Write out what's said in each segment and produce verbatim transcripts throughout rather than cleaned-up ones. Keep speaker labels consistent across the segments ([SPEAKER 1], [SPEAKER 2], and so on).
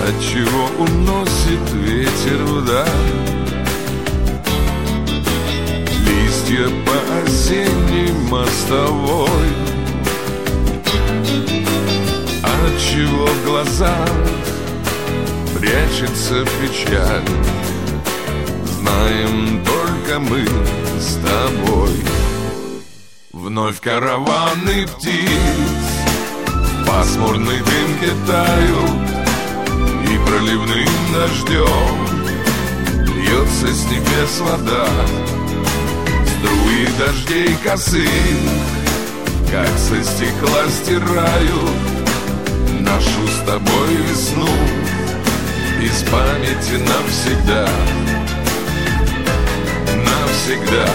[SPEAKER 1] отчего уносит ветер вдаль листья по осенней мостовой, отчего в глазах прячется печаль, знаем только мы с тобой. Вновь караваны птиц, пасмурный дым тают, и проливным дождем льется с небес вода. Струи дождей косых, как со стекла, стирают нашу с тобой весну из памяти навсегда, навсегда.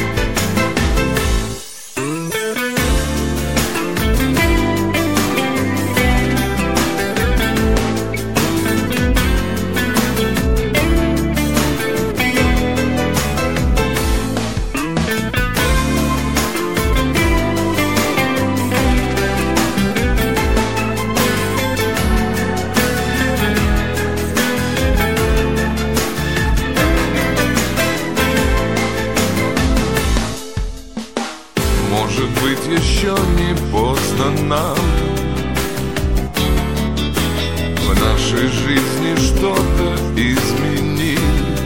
[SPEAKER 1] Может быть, еще не поздно нам в нашей жизни что-то изменить.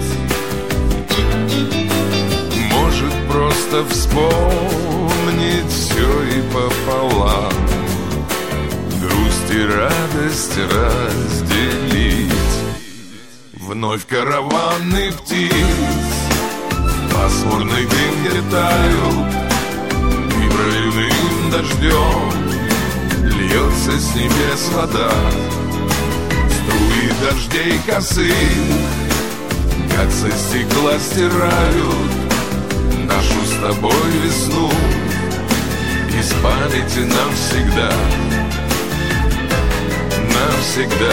[SPEAKER 1] Может, просто вспомнить все и пополам, грусть и радость разделить. Вновь караваны птиц, пасмурный дым летают, проливным дождем льется с небес вода. Струи дождей косых, как со стекла, стирают нашу с тобой весну из памяти навсегда, навсегда.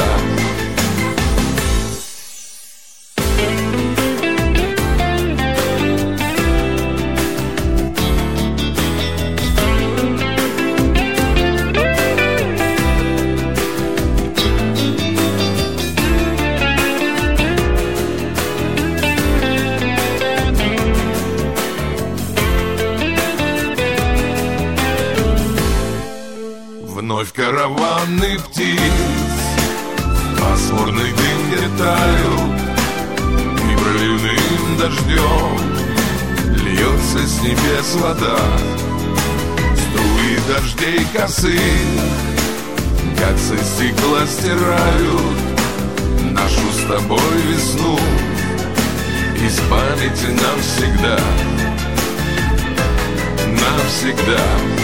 [SPEAKER 1] Вновь караваны птиц, пасмурный дым летают, и проливным дождем льется с небес вода. Струи дождей косых, как со стекла, стирают нашу с тобой весну из памяти навсегда, навсегда.